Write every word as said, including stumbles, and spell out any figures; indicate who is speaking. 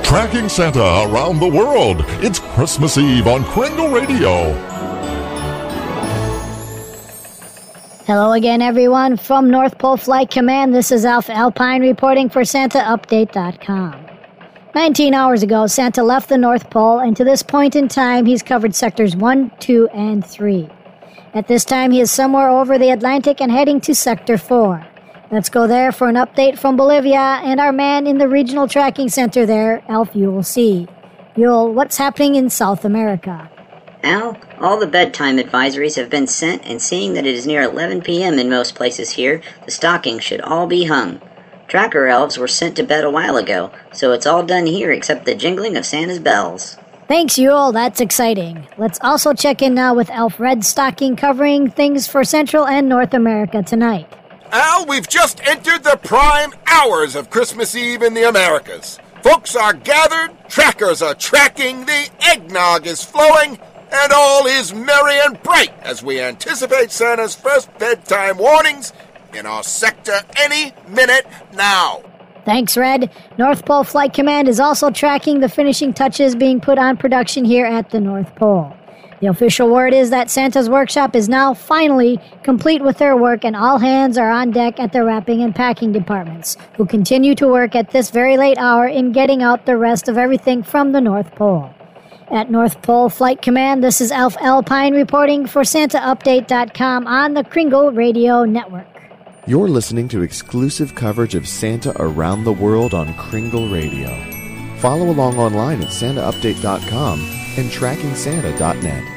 Speaker 1: Tracking Santa around the world. It's Christmas Eve on Kringle Radio.
Speaker 2: Hello again, everyone. From North Pole Flight Command, this is Alpha Alpine reporting for Santa Update dot com. Nineteen hours ago, Santa left the North Pole, and to this point in time, he's covered sectors one, two, and three. At this time, he is somewhere over the Atlantic and heading to Sector four. Let's go there for an update from Bolivia and our man in the Regional Tracking Center there, Alf Yule C. Yule, what's happening in South America?
Speaker 3: Al, all the bedtime advisories have been sent, and seeing that it is near eleven p.m. in most places here, the stockings should all be hung. Tracker elves were sent to bed a while ago, so it's all done here except the jingling of Santa's bells.
Speaker 2: Thanks, Yule. That's exciting. Let's also check in now with Elf Red Stocking covering things for Central and North America tonight.
Speaker 4: Al, we've just entered the prime hours of Christmas Eve in the Americas. Folks are gathered, trackers are tracking, the eggnog is flowing, and all is merry and bright as we anticipate Santa's first bedtime warnings in our sector any minute now.
Speaker 2: Thanks, Red. North Pole Flight Command is also tracking the finishing touches being put on production here at the North Pole. The official word is that Santa's workshop is now finally complete with their work, and all hands are on deck at the wrapping and packing departments, who continue to work at this very late hour in getting out the rest of everything from the North Pole. At North Pole Flight Command, this is Alf Alpine reporting for Santa Update dot com on the Kringle Radio Network.
Speaker 5: You're listening to exclusive coverage of Santa around the world on Kringle Radio. Follow along online at Santa Update dot com and Tracking Santa dot net.